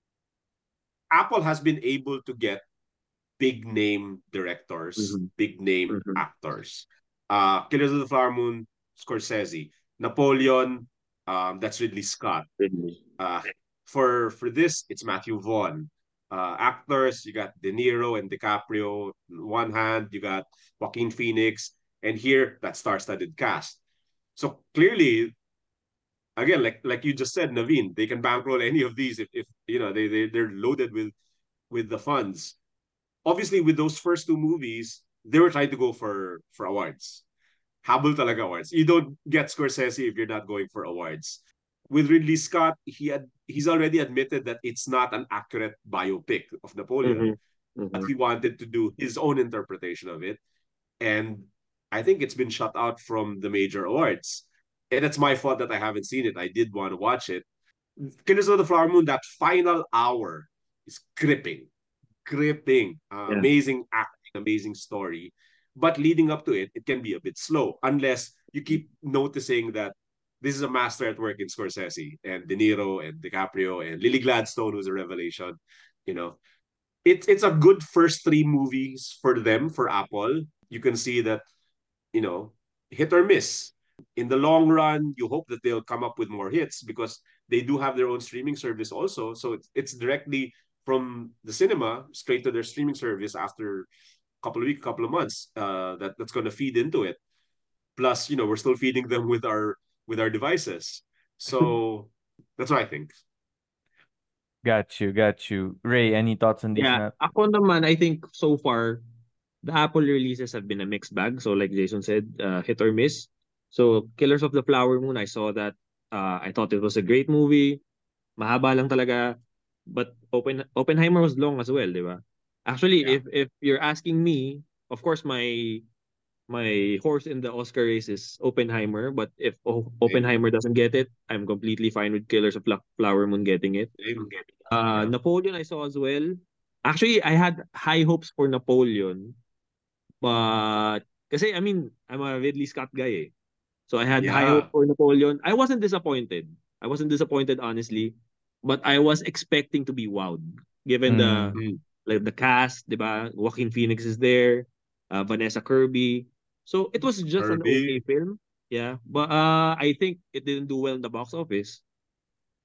Apple has been able to get big name directors, Mm-hmm. big name Mm-hmm. actors. Killers of the Flower Moon, Scorsese. Napoleon, that's Ridley Scott. Really. Uh, for this, it's Matthew Vaughn. Actors, you got De Niro and DiCaprio. On one hand, you got Joaquin Phoenix, and here that star-studded cast. So clearly, again, like you just said, Naveen, they can bankroll any of these if they're loaded with the funds. Obviously, with those first two movies, they were trying to go for awards. Habol talaga awards. You don't get Scorsese if you're not going for awards. With Ridley Scott, he's already admitted that it's not an accurate biopic of Napoleon, Mm-hmm. but Mm-hmm. he wanted to do his own interpretation of it. And I think it's been shut out from the major awards. And it's my fault that I haven't seen it. I did want to watch it. Killers of the Flower Moon, that final hour is gripping, gripping. Yeah. Amazing acting, amazing story. But leading up to it, it can be a bit slow unless you keep noticing that this is a master at work in Scorsese and De Niro and DiCaprio and Lily Gladstone, who's a revelation. You know, it's a good first three movies for them, for Apple. You can see that, you know, hit or miss. In the long run, you hope that they'll come up with more hits because they do have their own streaming service also. So it's directly from the cinema straight to their streaming service after a couple of weeks, couple of months. That's going to feed into it. Plus, we're still feeding them with our devices. So that's what I think. Got you, got you. Ray, any thoughts on these Yeah. maps? Ako naman, I think so far, the Apple releases have been a mixed bag. So like Jason said, hit or miss. So Killers of the Flower Moon, I saw that. I thought it was a great movie. Mahaba lang talaga. But Oppenheimer was long as well, di ba? Actually, Yeah. if you're asking me, of course my horse in the Oscar race is Oppenheimer. But if Same. Oppenheimer doesn't get it, I'm completely fine with Killers of Flower Moon getting it. Same. Yeah. Napoleon I saw as well. Actually, I had high hopes for Napoleon, but kasi I mean, I'm a Ridley Scott guy eh. So I had high Yeah. hopes for Napoleon. I wasn't disappointed. I wasn't disappointed honestly, but I was expecting to be wowed given the Mm, Mm. like the cast, 'di ba? Joaquin Phoenix is there, Vanessa Kirby. So it was just an okay Kirby. film. Yeah, but I think it didn't do well in the box office.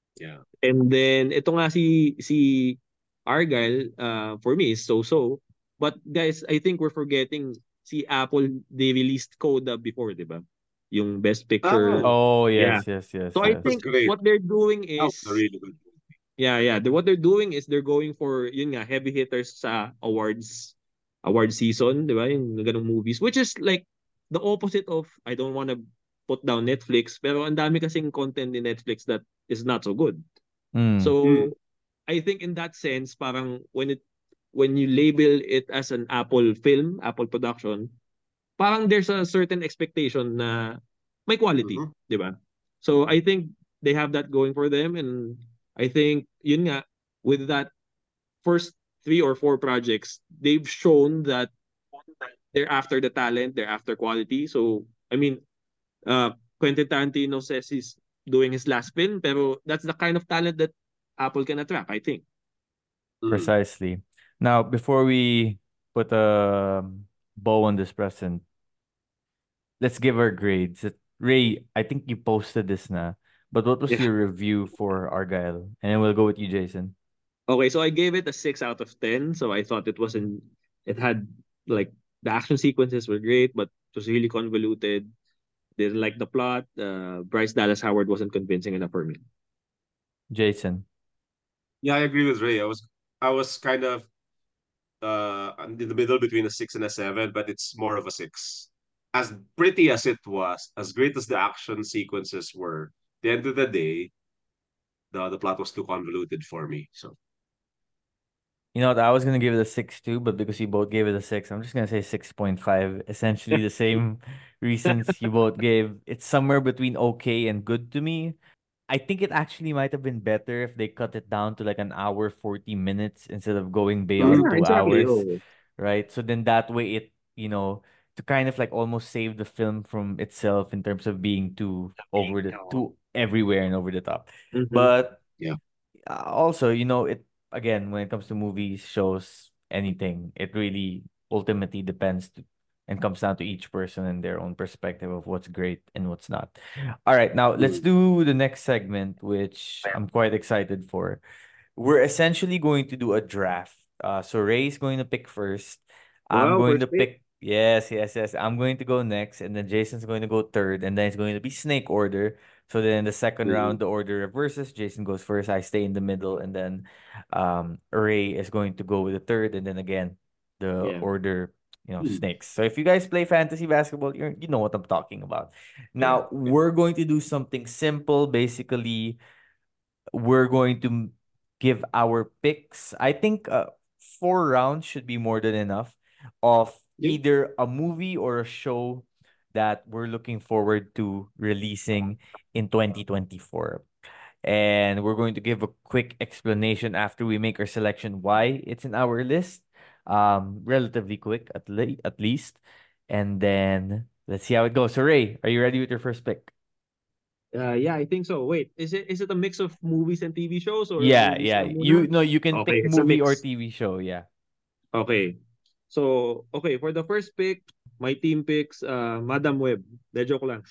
Yeah. And then ito nga si Argyle for me is so-so. But guys, I think we're forgetting si Apple, they released Coda before, di ba? Yung Best Picture. Ah, Oh, Yeah. yes, yes, yes, So I was yes. think great. what they're doing That was a is, really good movie. yeah. What they're doing is they're going for, yun nga, heavy hitters sa award season, di ba? Yung ganong movies, which is like the opposite of, I don't want to put down Netflix, pero ang dami kasing content in Netflix that is not so good. Mm, Mm. So I think in that sense, parang when you label it as an Apple film, Apple production, parang there's a certain expectation na may quality, Mhm. di ba? So I think they have that going for them, and I think yun nga, with that first 3 or 4 projects, they've shown that they're after the talent, they're after quality. So I mean, Quentin Tarantino says he's doing his last film, pero that's the kind of talent that Apple can attract, I think. Mm. precisely. Now, before we put a bow on this present, let's give our grades. Ray, I think you posted this na, but what was Yeah. your review for Argyle? And then we'll go with you, Jason. Okay, so I gave it a 6 out of 10. So I thought it had like the action sequences were great, but it was really convoluted. Didn't like the plot. Bryce Dallas Howard wasn't convincing enough for me. Jason. Yeah, I agree with Ray. I was kind of in the middle between a 6 and a 7, but it's more of a 6. As pretty as it was, as great as the action sequences were, at the end of the day, the plot was too convoluted for me. So You know what? I was gonna give it a 6 too, but because you both gave it a 6, I'm just gonna say 6.5. Essentially the same reasons you both gave. It's somewhere between okay and good to me. I think it actually might have been better if they cut it down to like an hour 40 minutes instead of going beyond mm, Yeah, two exactly. hours, Oh, right? So then that way to kind of like almost save the film from itself in terms of being too everywhere and over the top. mm-hmm. But yeah. also, it again when it comes to movies, shows, anything, it really ultimately and comes down to each person and their own perspective of what's great and what's not. All right, now let's Mm. do the next segment, which I'm quite excited for. We're essentially going to do a draft. So Ray's going to pick first. I'm Wow, going first to pick. pick. Yes, yes, yes. I'm going to go next, and then Jason's going to go third, and then it's going to be snake order. So then in the second Mm. round, the order reverses. Jason goes first. I stay in the middle, and then Ray is going to go with the third, and then again, the Yeah, order, Mm. snakes. So if you guys play fantasy basketball, you know what I'm talking about. yeah. Now we're going to do something simple. Basically, we're going to give our picks. I think 4 rounds should be more than enough of Yep. either a movie or a show that we're looking forward to releasing in 2024. And we're going to give a quick explanation after we make our selection why it's in our list. Relatively quick at least. And then let's see how it goes. So Ray, are you ready with your first pick? Yeah, I think so. Wait, is it a mix of movies and TV shows or Yeah, movies yeah. lang muna? You can Okay, pick it's a movie or mix. TV show, yeah. Okay. So, okay, for the first pick, my team picks Madam Web. De joke lang.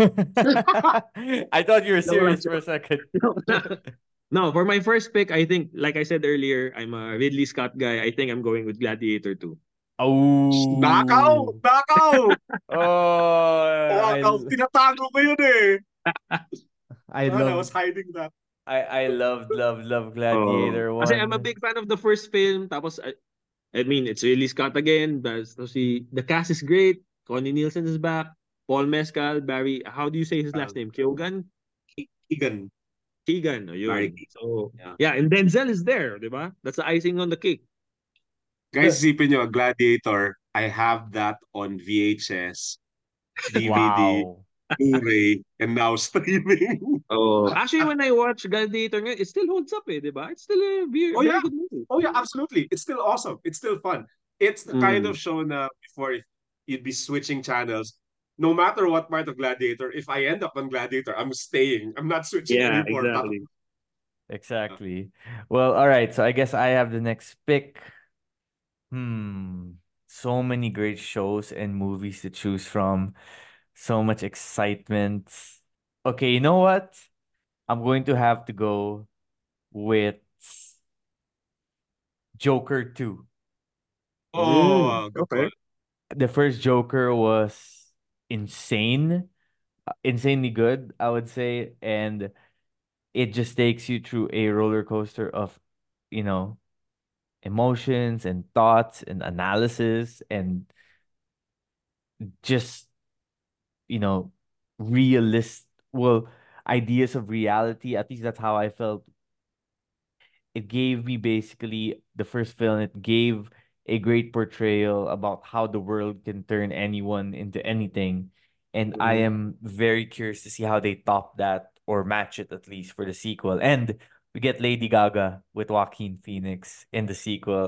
I thought you were Joke lang, serious for a second. joke lang. No, for my first pick, I think, like I said earlier, I'm a Ridley Scott guy. I think I'm going with Gladiator 2. Knockout! Oh. Knockout! Oh, Knockout! Tinatago ko yun eh. I Man, I love was hiding that. I love Oh, Gladiator kasi I'm a 1. big fan of the first film. Tapos, I mean, it's Ridley Scott again. So the cast is great. Connie Nielsen is back. Paul Mescal, Barry, how do you say his last name? Keoghan? Keegan. Keegan, Barry ayun. Keegan. So, Yeah. yeah, and Denzel is there, di ba? That's the icing on the cake. Guys, isipin nyo, Gladiator, I have that on VHS, DVD, Wow. Blu-ray, and now streaming. Oh, actually, when I watch Gladiator, it still holds up, di ba? It's still a very, Oh very yeah. good movie. Oh yeah, absolutely. It's still awesome. It's still fun. It's the kind of Mm. show na before if you'd be switching channels. No matter what part of Gladiator, if I end up on Gladiator, I'm staying. I'm not switching Yeah, anymore. exactly. Exactly. Well, all right. So I guess I have the next pick. So many great shows and movies to choose from. So much excitement. Okay, you know what? I'm going to have to go with Joker 2. Oh, good Okay. call. The first Joker was insane, insanely good, I would say, and it just takes you through a roller coaster of, you know, emotions and thoughts and analysis and just, you know, realist well ideas of reality. At least that's how I felt. It gave me basically the first film. It gave a great portrayal about how the world can turn anyone into anything, and I Mhm. am very curious to see how they top that or match it at least for the sequel. And we get Lady Gaga with Joaquin Phoenix in the sequel.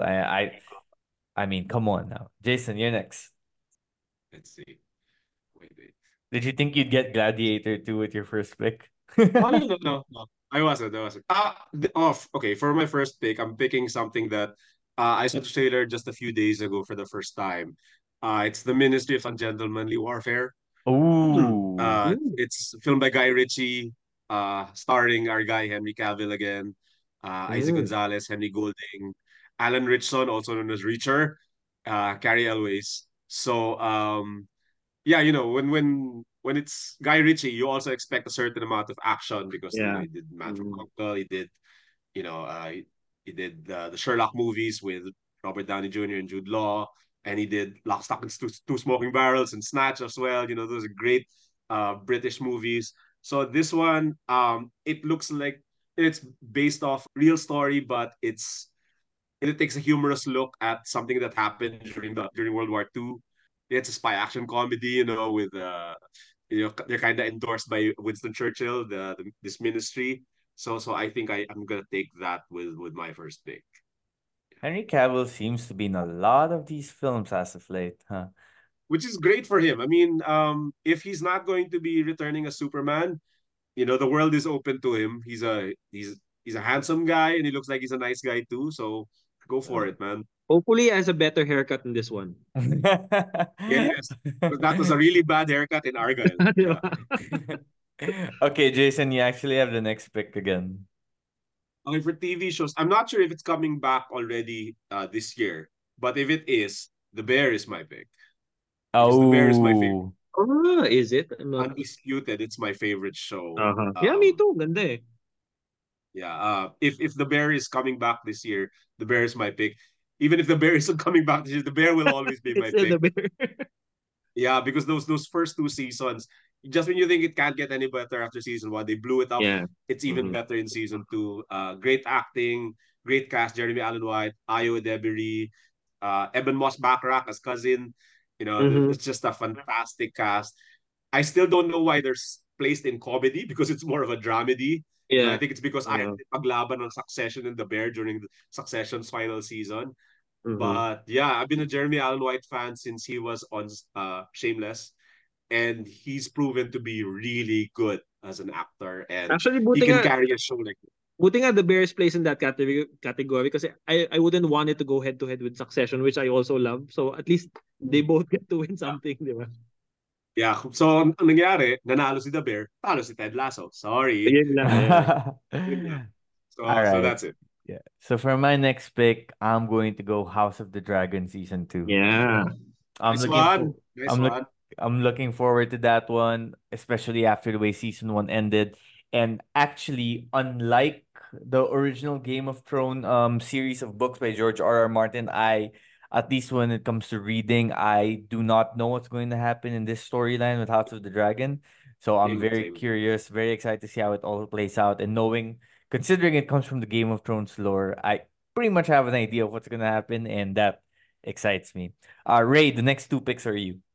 I mean, come on now, Jason, you're next. Let's see. Wait. Did you think you'd get Gladiator 2 with your first pick? Oh, no. I wasn't. Okay. For my first pick, I'm picking something that I saw the trailer just a few days ago for the first time. It's the Ministry of Ungentlemanly Warfare. Ooh. Mm. It's filmed by Guy Ritchie, starring our guy Henry Cavill again, Isaac Mm. Gonzalez, Henry Golding, Alan Ritchson, also known as Reacher, Carrie Elways. So yeah, when it's Guy Ritchie, you also expect a certain amount of action because Yeah. he did Man from Mm. Uncle, he did you know he did the Sherlock movies with Robert Downey Jr. and Jude Law, and he did Lock, Stock, and Two Smoking Barrels and Snatch as well. Those are great British movies. So this one, it looks like it's based off real story, but it takes a humorous look at something that happened during World War II. It's a spy action comedy, with they're kind of endorsed by Winston Churchill, this ministry. So I think I'm gonna take that with my first pick, Henry Cavill seems to be in a lot of these films as of late, huh? which is great for him. I mean, if he's not going to be returning as Superman, the world is open to him. He's a handsome guy, and he looks like he's a nice guy too. So go for it, man. Hopefully, he has a better haircut than this one. Yes, because that was a really bad haircut in Argyle. Di Yeah. ba? Okay, Jason, you actually have the next pick again. Okay, for TV shows, I'm not sure if it's coming back already this year, but if it is, The Bear is my pick because The Bear is my favorite. Oh, Is it? I'm not. Undisputed, it's my favorite show. Uh-huh. Yeah, me too. Ganda eh. Yeah. If The Bear is coming back this year, The Bear is my pick. Even if The Bear isn't coming back this year, The Bear will always be It's my still pick. the bear. Yeah, because those first two seasons, just when you think it can't get any better after season one, they blew it up. Yeah. It's even Mm-hmm. better in season two. Great acting, great cast. Jeremy Allen White, Ayo Edebiri, Eben Moss Backrack as cousin. Mm-hmm. It's just a fantastic cast. I still don't know why they're placed in comedy because it's more of a dramedy. I Yeah. think it's because I Uh, paglaban ng Succession and The Bear during the Succession's final season. mm-hmm. But yeah, I've been a Jeremy Allen White fan since he was on Shameless, and he's proven to be really good as an actor, and Actually, he can carry a show like buti nga the Bears plays in that category kasi I wouldn't want it to go head to head with Succession, which I also love. So at least they both get to win that. something, di ba? Yeah, so ang nangyari, nanalo si The Bear, talo si Ted Lasso. Sorry. Yun lang, yeah. Yun lang. all So right. that's it. Yeah. So for my next pick, I'm going to go House of the Dragon season 2. Yeah. I'm Nice looking one. for Nice I'm look one. I'm looking forward to that one, especially after the way season 1 ended. And actually, unlike the original Game of Thrones series of books by George R. R. Martin, I at least when it comes to reading, I do not know what's going to happen in this storyline with House of the Dragon. So I'm Same, very same. curious, very excited to see how it all plays out. And considering it comes from the Game of Thrones lore, I pretty much have an idea of what's gonna happen, and that excites me. Ray, the next two picks are you.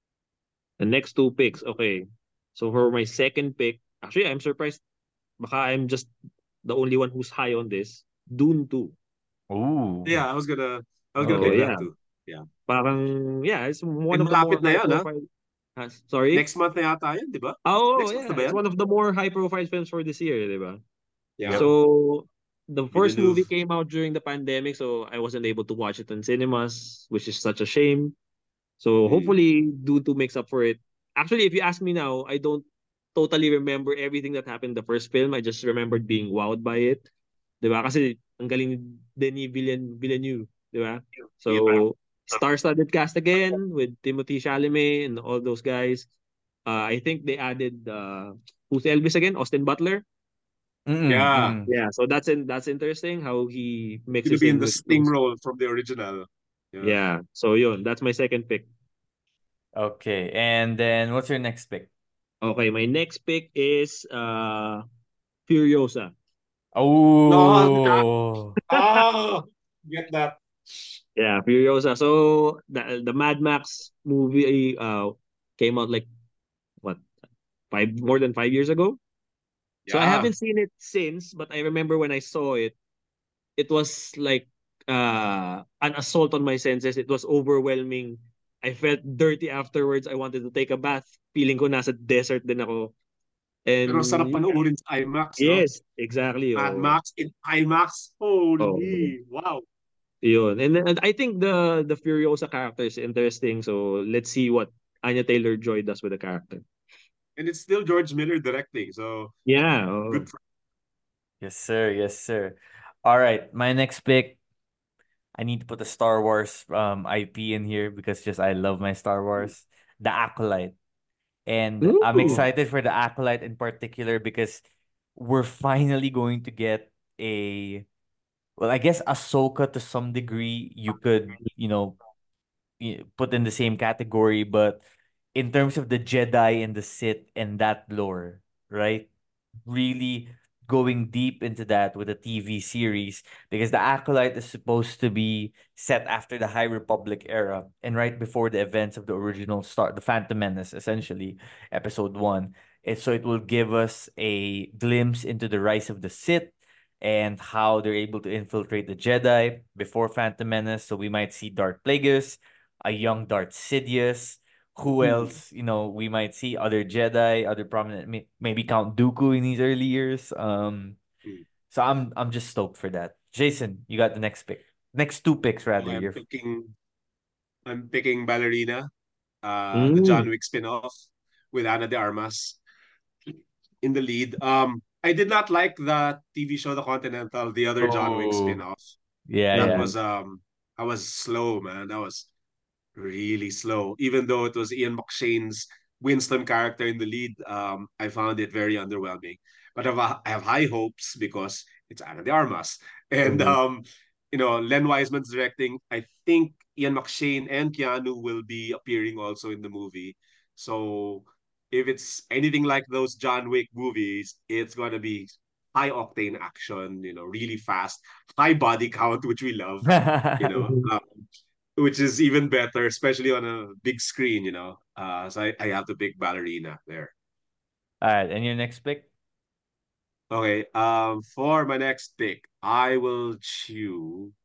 The next two picks, okay. So for my second pick, actually I'm surprised baka I'm just the only one who's high on this. Dune 2. Ooh. Yeah, I was gonna So pick Okay. that yeah, too. Yeah. parang yeah, it's one And of the more malapit na high yan, ha? profile. Sorry? Next month na yata yan, di ba? Oh, Next month na yeah, ba it's yan? one of the more high profile films for this year, di ba? Yeah. Yep. So the first movie Villeneuve. came out during the pandemic, so I wasn't able to watch it in cinemas, which is such a shame. So Mm. hopefully Dune 2 makes up for it. Actually, if you ask me now, I don't totally remember everything that happened in the first film. I just remembered being wowed by it. 'Di ba? Kasi ang galing ni Denis Villeneuve, 'di ba? Yeah. So star-studded cast again with Timothy Chalamet and all those guys. I think they added who's Elvis again? Austin Butler. Mm-mm, Yeah, mm-mm. Yeah, so that's interesting how he gonna mixes be in in the with Sting those. role from the original. Yeah. Yeah, so yun, that's my second pick. Okay, and then what's your next pick? Okay, my next pick is Furiosa. No, Oh, ah, get that. Yeah, Furiosa. So the Mad Max movie came out like what, five more than 5 years ago. So I Yeah. haven't seen it since, but I remember when I saw it, it was like an assault on my senses. It was overwhelming. I felt dirty afterwards. I wanted to take a bath. Feeling ko nasa desert din ako. Pero And sarap panoorin sa IMAX, no? yes, exactly. Mad Oh, Max in IMAX. oh, Holy, wow. yun. And I think the Furiosa character is interesting. So let's see what Anya Taylor-Joy does with the character. And it's still George Miller directing, so Yeah. good Oh. for yes, sir. Yes, sir. All right, my next pick. I need to put a Star Wars IP in here because just I love my Star Wars. The Acolyte. And I'm Ooh. Oh, excited for the Acolyte in particular because we're finally going to get a well, I guess Ahsoka to some degree you could, put in the same category, but in terms of the Jedi and the Sith and that lore, right? Really going deep into that with a TV series because the Acolyte is supposed to be set after the High Republic era and right before the events of the original start, the Phantom Menace, essentially, episode one. And so it will give us a glimpse into the rise of the Sith and how they're able to infiltrate the Jedi before Phantom Menace. So we might see Darth Plagueis, a young Darth Sidious. Who hmm. else? We might see other Jedi, other prominent, maybe Count Dooku in these early years. Hmm. So I'm just stoked for that. Jason, you got the next pick, next two picks rather. I'm You're picking I'm picking Ballerina, the Mm. John Wick spin-off with Ana de Armas in the lead. I did not like the TV show The Continental, the other John Wick oh spin-off. yeah That yeah. Mm. was I was slow, man. That was really slow. Even though it was Ian McShane's Winston character in the lead, I found it very underwhelming. But I have high hopes because it's Ana de Armas. And Mhm. Len Wiseman's directing. I think Ian McShane and Keanu will be appearing also in the movie. So if it's anything like those John Wick movies, it's gonna be high octane action, really fast, high body count, which we love, you know. Mhm. Which is even better, especially on a big screen. So I have to pick Ballerina there. All right, and your next pick? Okay, for my next pick, I will choose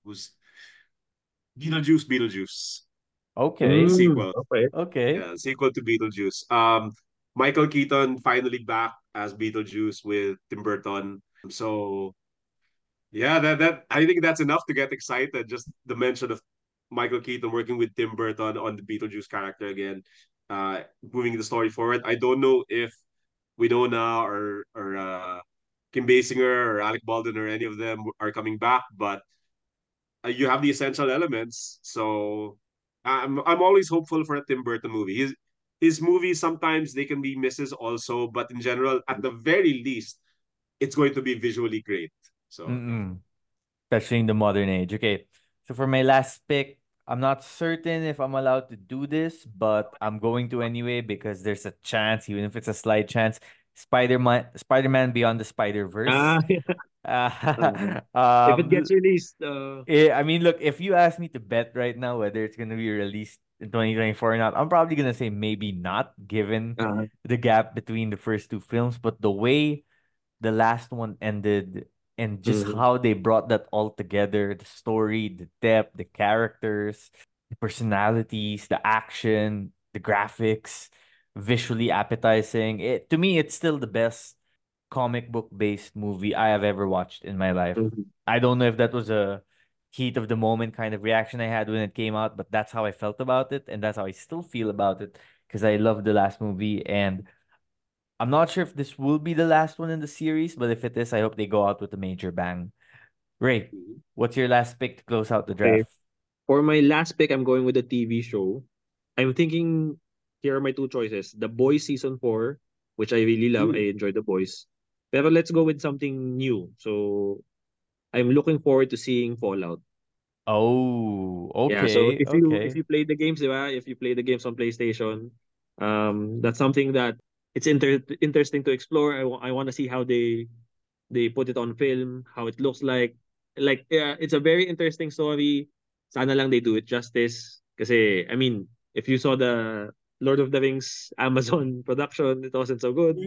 Beetlejuice. The Okay, Mm. sequel. Okay. okay. Yeah, sequel to Beetlejuice. Michael Keaton finally back as Beetlejuice with Tim Burton. So yeah, that I think that's enough to get excited. Just the mention of Michael Keaton working with Tim Burton on the Beetlejuice character again, moving the story forward. I don't know if Winona or Kim Basinger or Alec Baldwin or any of them are coming back, but you have the essential elements. So I'm always hopeful for a Tim Burton movie. His movies sometimes they can be misses also, but in general, at the very least, it's going to be visually great. So yeah. Mm-mm. Especially in the modern age. Okay. So for my last pick, I'm not certain if I'm allowed to do this, but I'm going to anyway because there's a chance, even if it's a slight chance, Spider-Man Beyond the Spider-Verse. Ah, uh, if it Um, gets released, I mean, look, if you ask me to bet right now whether it's gonna be released in 2024 or not, I'm probably gonna say maybe not, given uh, the gap between the first two films. But the way the last one ended and just mhm, how they brought that all together, the story, the depth, the characters, the personalities, the action, the graphics, visually appetizing. It to me it's still the best comic book based movie I have ever watched in my life. mhm, I don't know if that was a heat of the moment kind of reaction I had when it came out, but that's how I felt about it and that's how I still feel about it because I love the last movie and I'm not sure if this will be the last one in the series, but if it is, I hope they go out with a major bang. Ray, Mhm. what's your last pick to close out the okay. draft? For my last pick, I'm going with a TV show. I'm thinking here are my two choices. The Boys season 4, which I really love. Mm. I enjoy The Boys. Pero let's go with something new. So I'm looking forward to seeing Fallout. Oh, Yeah, so okay, if okay. you play the games, di ba? If you play the games on PlayStation, that's something that it's interesting to explore. I want to see how they put it on film, how it looks like. Like, yeah, it's a very interesting story. Sana lang they do it justice. Kasi, I mean, if you saw the Lord of the Rings Amazon production, it wasn't so good.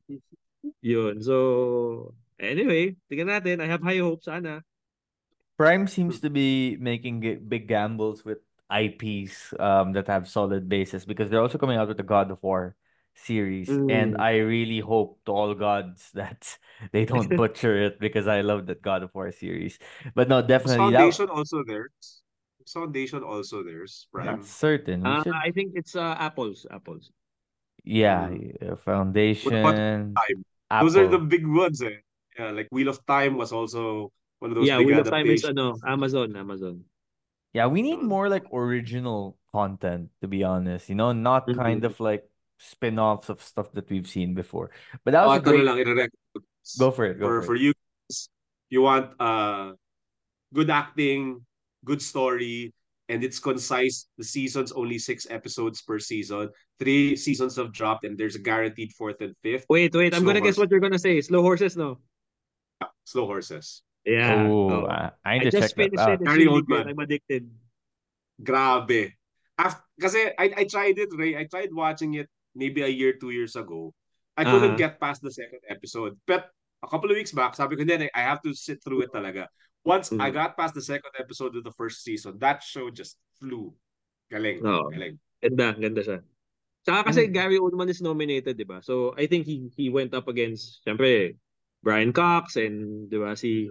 Yun. So, anyway, tingnan natin. I have high hopes, sana. Prime seems to be making big gambles with IPs that have solid bases because they're also coming out with the God of War series, and Mm. I really hope to all gods that they don't butcher it because I love that God of War series. But no, Was definitely that Foundation also theirs? Was Foundation also theirs, not Prime? certain. We should, I think it's Apples. yeah, Mm. What about Foundation, Time? Those are the Apple. big ones, eh. Yeah, like Wheel of Time was also one of those Yeah, big Wheel of Time is adaptations. Amazon. Yeah, we need Uh, more like original content, to be honest. Not kind Mhm. of like spin-offs of stuff that we've seen before. But that was a ito na great. lang, i-recommend Go for it. Go for for it. you guys, you want good acting, good story, and it's concise. The season's only 6 episodes per season. 3 seasons have dropped, and there's a guaranteed fourth and fifth. Wait. I'm Slow gonna guess Horse, what you're gonna say. Slow Horses, no? Slow horses. Yeah. Oh, Oh. I need I to just check that finished it. out. It's Gary really good. Oldman. I'm addicted. Grabe. Kasi I tried it, Ray. I tried watching it maybe a year, 2 years ago. I couldn't Uh-huh. get past the second episode. But a couple of weeks back, sabi ko, then I have to sit through it talaga. Once I Mm. got past the second episode of the first season, that show just flew. Galing. Oo. Galing. Ganda siya. Tsaka kasi And Gary Oldman is nominated, di ba? So I think he went up against, syempre, Brian Cox and, di ba,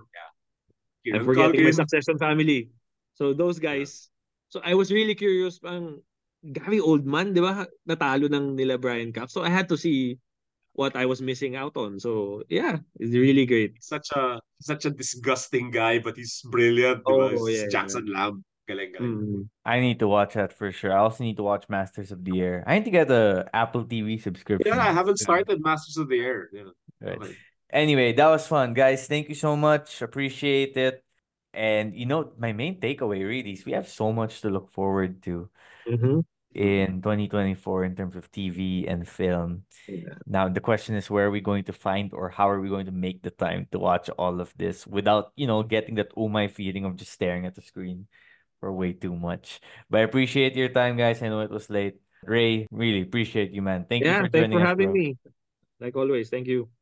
I'm Kieran forgetting my Culkin. Succession family. So those Yeah. guys. So I was really curious pang Gary Oldman, di ba? Natalo ng nila Brian Cox. So I had to see what I was missing out on. So yeah, it's really great. Such a disgusting guy, but he's brilliant, di ba? Oh Si yeah. Jackson Lamb. Galing, galing. Mm. I need to watch that for sure. I also need to watch Masters of the Air. I need to get a Apple TV Yeah, I subscription. haven't started Masters of the Air. Yeah. Right. Okay. Anyway, that was fun, guys. Thank you so much. Appreciate it. And my main takeaway really is we have so much to look forward to Mm-hmm. in 2024 in terms of TV and film. Yeah. Now, the question is where are we going to find or how are we going to make the time to watch all of this without, getting that oh my feeling of just staring at the screen for way too much. But I appreciate your time, guys. I know it was late. Ray, really appreciate you, man. Thank you Yeah, for thanks for joining us, having bro. me. Like always, thank you.